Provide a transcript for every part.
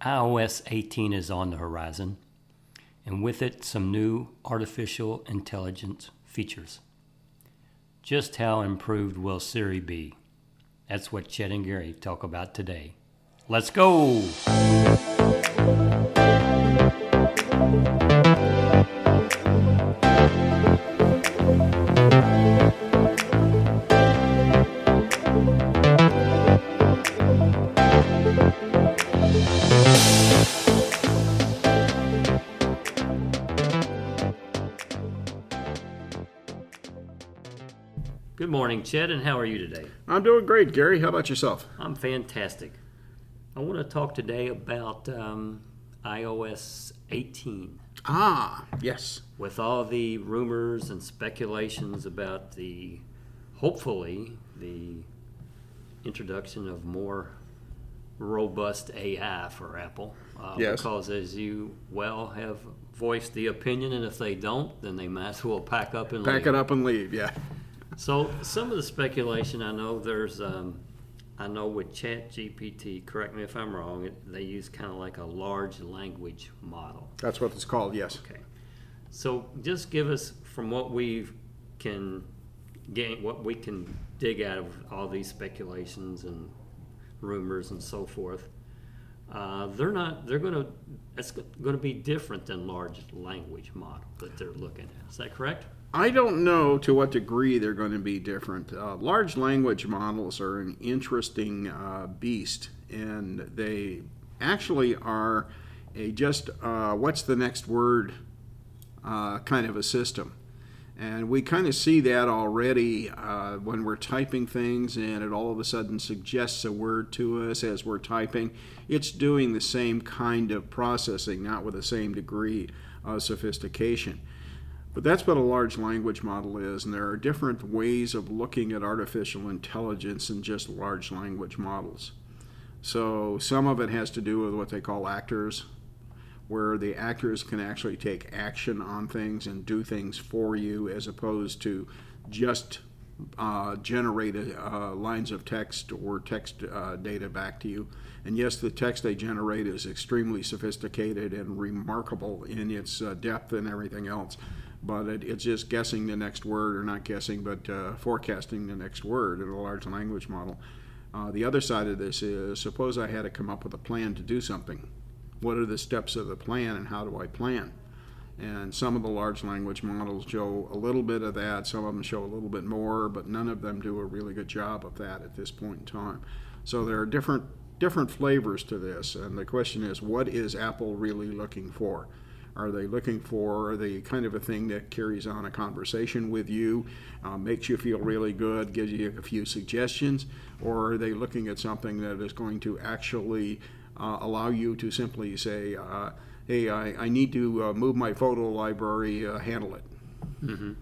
iOS 18 is on the horizon, and with it, some new artificial intelligence features. Just how improved will Siri be? That's what Chet and Gary talk about today. Let's go! Good morning, Chet, and how are you today? I'm doing great, Gary. How about yourself? I'm fantastic. I want to talk today about iOS 18. Yes. With all the rumors and speculations about hopefully, the introduction of more robust AI for Apple. Yes. Because as you well have voiced the opinion, and if they don't, then they might as well pack up and leave. Pack it up and leave, yeah. So some of the speculation, I know there's, I know with ChatGPT, correct me if I'm wrong, they use kind of like a large language model. That's what it's called, yes. Okay. So just give us from what we can gain, what we can dig out of all these speculations and rumors and so forth. It's going to be different than large language model that they're looking at. Is that correct? I don't know to what degree they're going to be different. Large language models are an interesting beast, and they actually are what's the next word kind of a system. And we kind of see that already when we're typing things and it all of a sudden suggests a word to us as we're typing. It's doing the same kind of processing, not with the same degree of sophistication. But that's what a large language model is, and there are different ways of looking at artificial intelligence than just large language models. So some of it has to do with what they call actors, where the actors can actually take action on things and do things for you as opposed to just generate lines of text or text data back to you. And yes, the text they generate is extremely sophisticated and remarkable in its depth and everything else. But it's just guessing the next word, or not guessing, but forecasting the next word in a large language model. The other side of this is, suppose I had to come up with a plan to do something. What are the steps of the plan, and how do I plan? And some of the large language models show a little bit of that. Some of them show a little bit more, but none of them do a really good job of that at this point in time. So there are different flavors to this, and the question is, what is Apple really looking for? Are they looking for the kind of a thing that carries on a conversation with you, makes you feel really good, gives you a few suggestions, or are they looking at something that is going to actually allow you to simply say, hey, I need to move my photo library, handle it? Mm-hmm.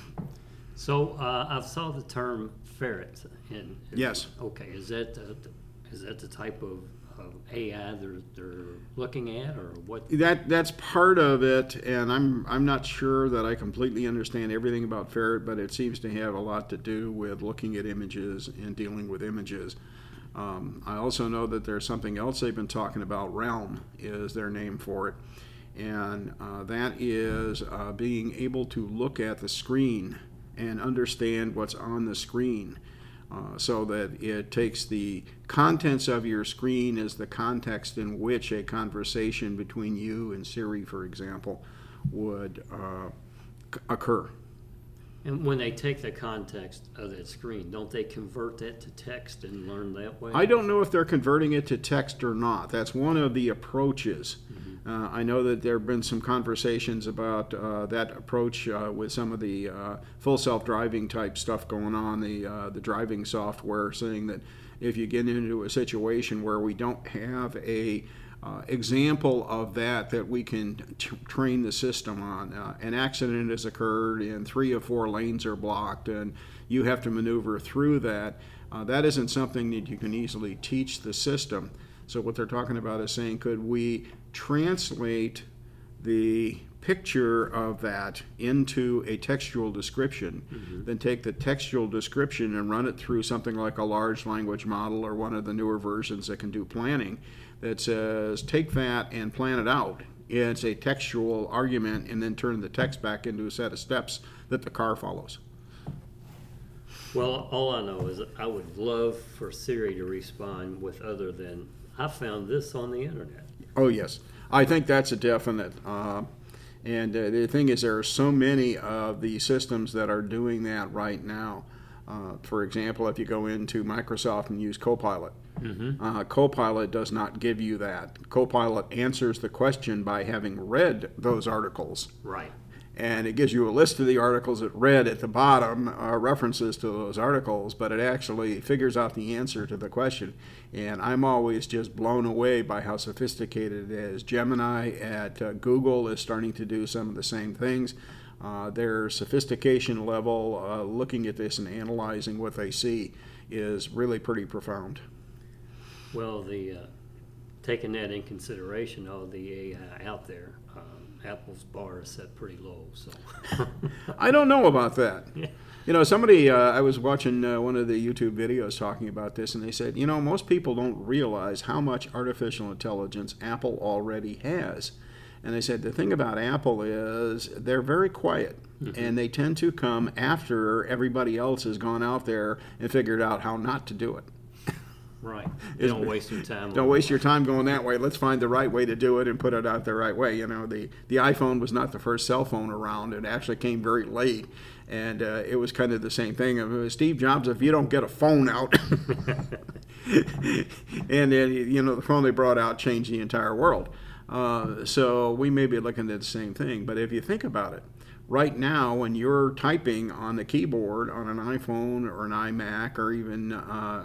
So I saw the term ferret. Yes. Okay, is that the type of AI they're looking at, or what? That's part of it, and I'm not sure that I completely understand everything about ferret, but it seems to have a lot to do with looking at images and dealing with images. I also know that there's something else they've been talking about. Realm is their name for it, and that is being able to look at the screen and understand what's on the screen. So that it takes the contents of your screen as the context in which a conversation between you and Siri, for example, would occur. And when they take the context of that screen, don't they convert that to text and learn that way? I don't know if they're converting it to text or not. That's one of the approaches. I know that there have been some conversations about that approach with some of the full self-driving type stuff going on, the driving software, saying that if you get into a situation where we don't have a example of that we can train the system on. An accident has occurred and 3 or 4 lanes are blocked and you have to maneuver through that. That isn't something that you can easily teach the system. So what they're talking about is saying, could we translate the picture of that into a textual description, then take the textual description and run it through something like a large language model or one of the newer versions that can do planning, that says take that and plan it out. It's a textual argument, and then turn the text back into a set of steps that the car follows. Well, all I know is I would love for Siri to respond with other than, I found this on the internet. Oh, yes. I think that's a definite. And the thing is, there are so many of the systems that are doing that right now. For example, if you go into Microsoft and use Copilot, Copilot does not give you that. Copilot answers the question by having read those articles. Right. And it gives you a list of the articles it read at the bottom, references to those articles, but it actually figures out the answer to the question. And I'm always just blown away by how sophisticated it is. Gemini at Google is starting to do some of the same things. Their sophistication level, looking at this and analyzing what they see, is really pretty profound. Well, taking that in consideration, all the AI out there, Apple's bar is set pretty low. So I don't know about that. Yeah. You know, somebody, I was watching one of the YouTube videos talking about this, and they said, you know, most people don't realize how much artificial intelligence Apple already has. And they said the thing about Apple is they're very quiet, and they tend to come after everybody else has gone out there and figured out how not to do it. Right. You don't waste your time. Don't waste your time going that way. Let's find the right way to do it and put it out the right way. You know, the iPhone was not the first cell phone around. It actually came very late, and it was kind of the same thing. Steve Jobs, if you don't get a phone out, and then, you know, the phone they brought out changed the entire world. So we may be looking at the same thing. But if you think about it, right now when you're typing on the keyboard on an iPhone or an iMac or even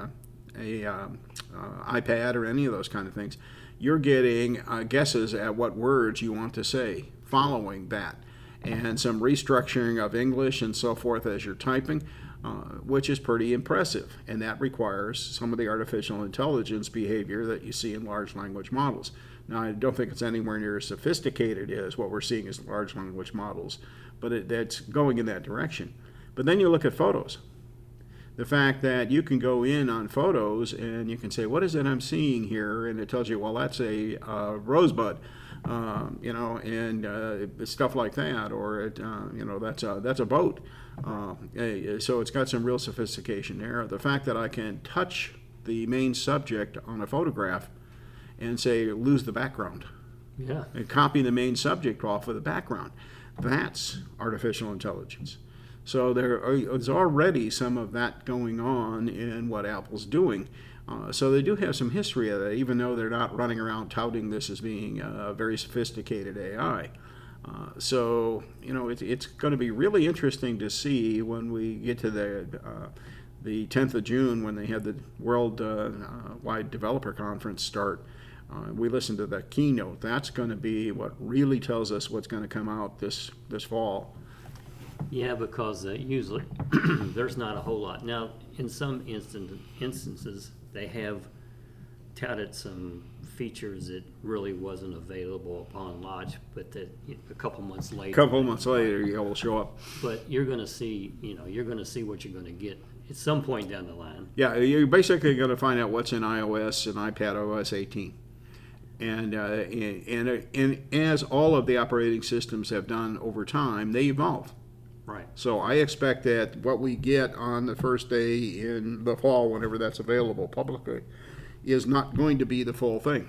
iPad or any of those kind of things, you're getting guesses at what words you want to say following that, and some restructuring of English and so forth as you're typing, which is pretty impressive, and that requires some of the artificial intelligence behavior that you see in large language models. Now, I don't think it's anywhere near as sophisticated as what we're seeing as large language models, but that's going in that direction. But then you look at photos. The fact that you can go in on photos and you can say, what is it I'm seeing here? And it tells you, well, that's a rosebud, you know, and stuff like that. Or, you know, that's a boat. So it's got some real sophistication there. The fact that I can touch the main subject on a photograph and say, lose the background. Yeah. And copy the main subject off of the background. That's artificial intelligence. So there's already some of that going on in what Apple's doing. So they do have some history of that, even though they're not running around touting this as being a very sophisticated AI. So, you know, it's going to be really interesting to see when we get to the 10th of June when they have the World-wide Developer Conference start. We listen to the keynote. That's going to be what really tells us what's going to come out this fall. Yeah, because usually there's not a whole lot. Now, in some instances, they have touted some features that really wasn't available upon launch, but that a couple months later. A couple months later, it will show up. But you're going to see, you know, you're going to see what you're going to get at some point down the line. Yeah, you're basically going to find out what's in iOS and iPadOS 18. And as all of the operating systems have done over time, they evolve. Right. So I expect that what we get on the first day in the fall, whenever that's available publicly, is not going to be the full thing.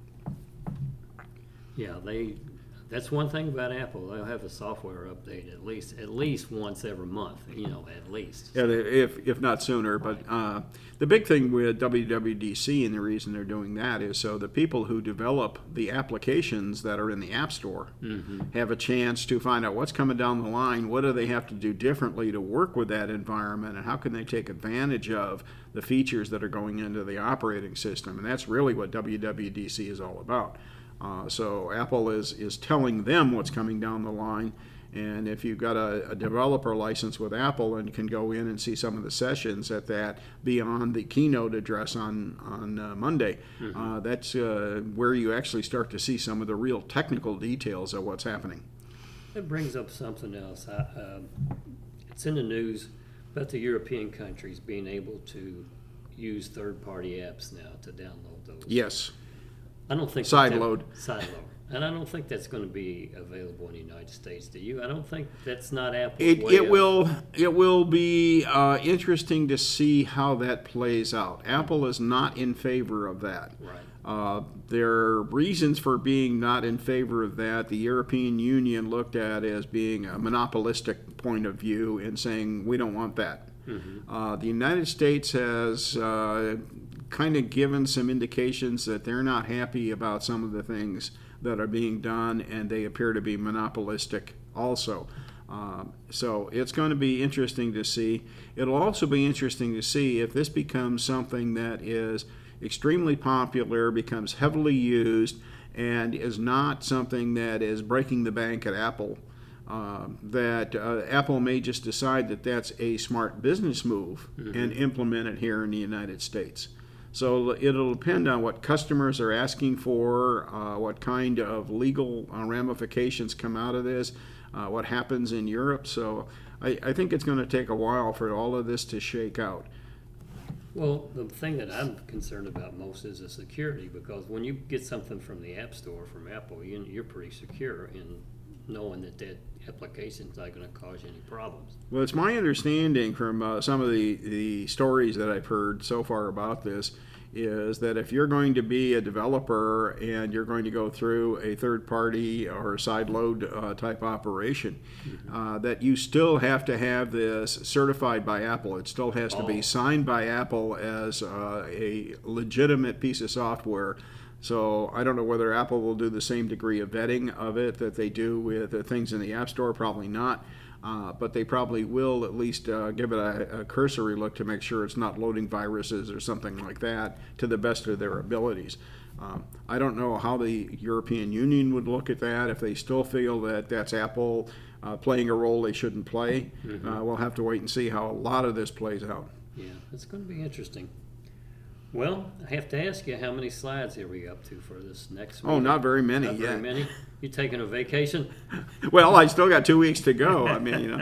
Yeah, that's one thing about Apple. They'll have a software update at least once every month, you know, at least. Yeah, if not sooner. But the big thing with WWDC and the reason they're doing that is so the people who develop the applications that are in the App Store have a chance to find out what's coming down the line, what do they have to do differently to work with that environment, and how can they take advantage of the features that are going into the operating system. And that's really what WWDC is all about. So Apple is telling them what's coming down the line, and if you've got a developer license with Apple and can go in and see some of the sessions at that beyond the keynote address on Monday, that's where you actually start to see some of the real technical details of what's happening. It brings up something else. It's in the news about the European countries being able to use third-party apps now to download those. Yes. I don't think Side that- load. Side load. And I don't think that's going to be available in the United States. Do you? I don't think that's not Apple's way It of- will be interesting to see how that plays out. Apple is not in favor of that. Right. There are reasons for being not in favor of that. The European Union looked at as being a monopolistic point of view and saying we don't want that. The United States has kind of given some indications that they're not happy about some of the things that are being done, and they appear to be monopolistic also. So it's going to be interesting to see. It'll also be interesting to see if this becomes something that is extremely popular, becomes heavily used, and is not something that is breaking the bank at Apple. That Apple may just decide that that's a smart business move and implement it here in the United States. So it'll depend on what customers are asking for, what kind of legal ramifications come out of this, what happens in Europe. So I think it's going to take a while for all of this to shake out. Well, the thing that I'm concerned about most is the security, because when you get something from the App Store from Apple, you're pretty secure in knowing that that application's not going to cause you any problems. Well, it's my understanding from some of the stories that I've heard so far about this is that if you're going to be a developer and you're going to go through a third party or a side load type operation, that you still have to have this certified by Apple. It still has to be signed by Apple as a legitimate piece of software. So I don't know whether Apple will do the same degree of vetting of it that they do with the things in the App Store. Probably not. But they probably will at least give it a cursory look to make sure it's not loading viruses or something like that to the best of their abilities. I don't know how the European Union would look at that, if they still feel that that's Apple playing a role they shouldn't play. We'll have to wait and see how a lot of this plays out. Yeah, it's going to be interesting. Well, I have to ask you, how many slides are we up to for this next week? Oh, not very many Not very yet. many? You taking a vacation? Well, I still got 2 weeks to go. I mean,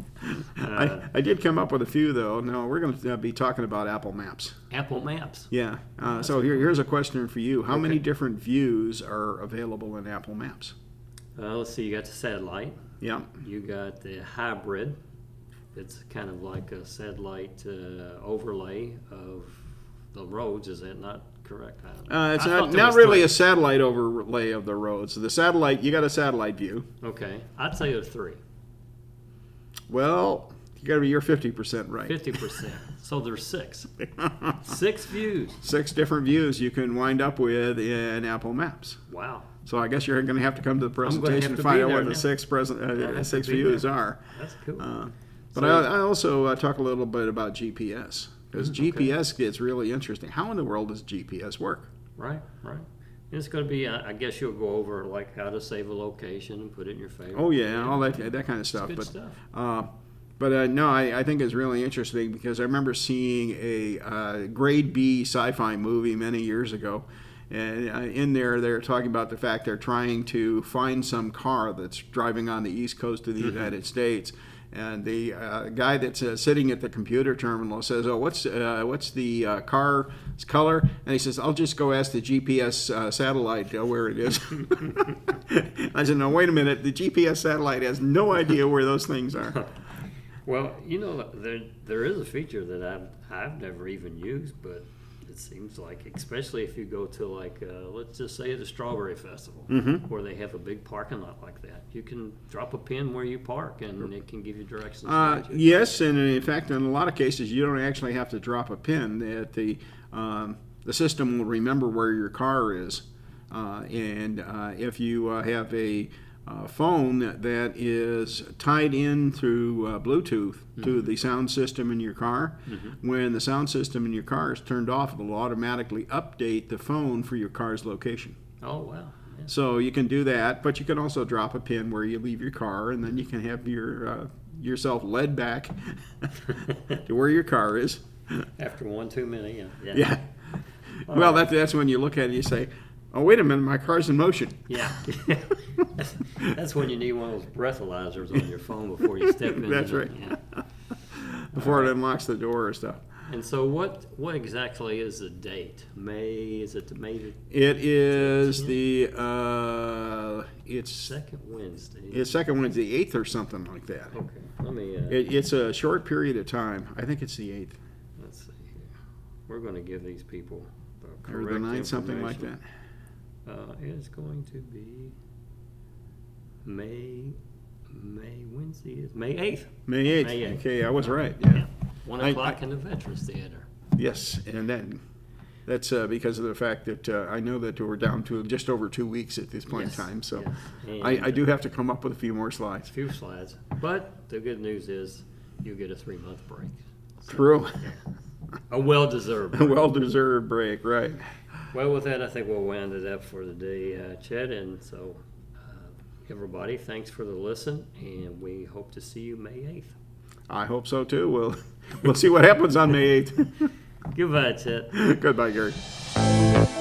I did come up with a few, though. No, we're going to be talking about Apple Maps. Apple Maps. Yeah. So here's a question for you. How many different views are available in Apple Maps? Let's see, you got the satellite. Yeah. You got the hybrid. It's kind of like a satellite overlay of the roads. Is that not correct? It's I thought there not was really three. a satellite overlay of the roads. The satellite, you got a satellite view. Okay, I'd say there's 3. Well, you got to be your 50% right. 50%. So there's 6. 6 views. 6 different views you can wind up with in Apple Maps. Wow. So I guess you're going to have to come to the gonna have presentation to to find be out there what the now. 6 have six to be views there. are. That's cool. But So- I also talk a little bit about GPS, because GPS gets really interesting. How in the world does GPS work? Right. It's going to be, I guess you'll go over like how to save a location and put it in your favorite. Oh yeah, all that kind of stuff. Good But stuff. no, I think it's really interesting because I remember seeing a grade B sci-fi movie many years ago, and in there they're talking about the fact they're trying to find some car that's driving on the east coast of the United States. And the guy that's sitting at the computer terminal says, "Oh, what's the car's color?" And he says, "I'll just go ask the GPS satellite where it is." I said, "No, wait a minute. The GPS satellite has no idea where those things are." Well, there is a feature that I've never even used, but it seems like, especially if you go to like let's just say the Strawberry Festival, where they have a big parking lot like that, you can drop a pin where you park, and it can give you directions. Yes, and in fact, in a lot of cases, you don't actually have to drop a pin. That the system will remember where your car is, and if you have a phone that is tied in through Bluetooth to the sound system in your car, when the sound system in your car is turned off, it will automatically update the phone for your car's location. Oh wow! Yeah. So you can do that, but you can also drop a pin where you leave your car, and then you can have yourself led back to where your car is. After one too many, yeah. Yeah. Well, that's when you look at it and you say, "Oh, wait a minute, my car's in motion." Yeah. That's when you need one of those breathalyzers on your phone before you step in. That's right. Yeah. Before it unlocks the door or stuff. And so what exactly is the date? Is it the May It is 10th? it's second Wednesday? second Wednesday, the 8th or something like that. Okay, let me, It's a short period of time. I think it's the 8th let's see here. We're gonna give these people the or correct the 9th, something like that. information. It's going to be Wednesday is May 8th. May 8th. May 8th. Okay, I was right. Yeah. 1 I- o'clock in the Veterans Theater. Yes, and then that's because of the fact that I know that we're down to just over 2 weeks at this point Yes, in time. So yes. I And, do have to come up with a few more slides. a few slides, but the good news is you get a 3-month break. True. A well-deserved A break. well-deserved break, right? Well, with that, I think we'll wind it up for the day, Chet. And so, everybody, thanks for the listen, and we hope to see you May 8th. I hope so too. We'll see what happens on May 8th. Goodbye, Chet. Goodbye, Gary.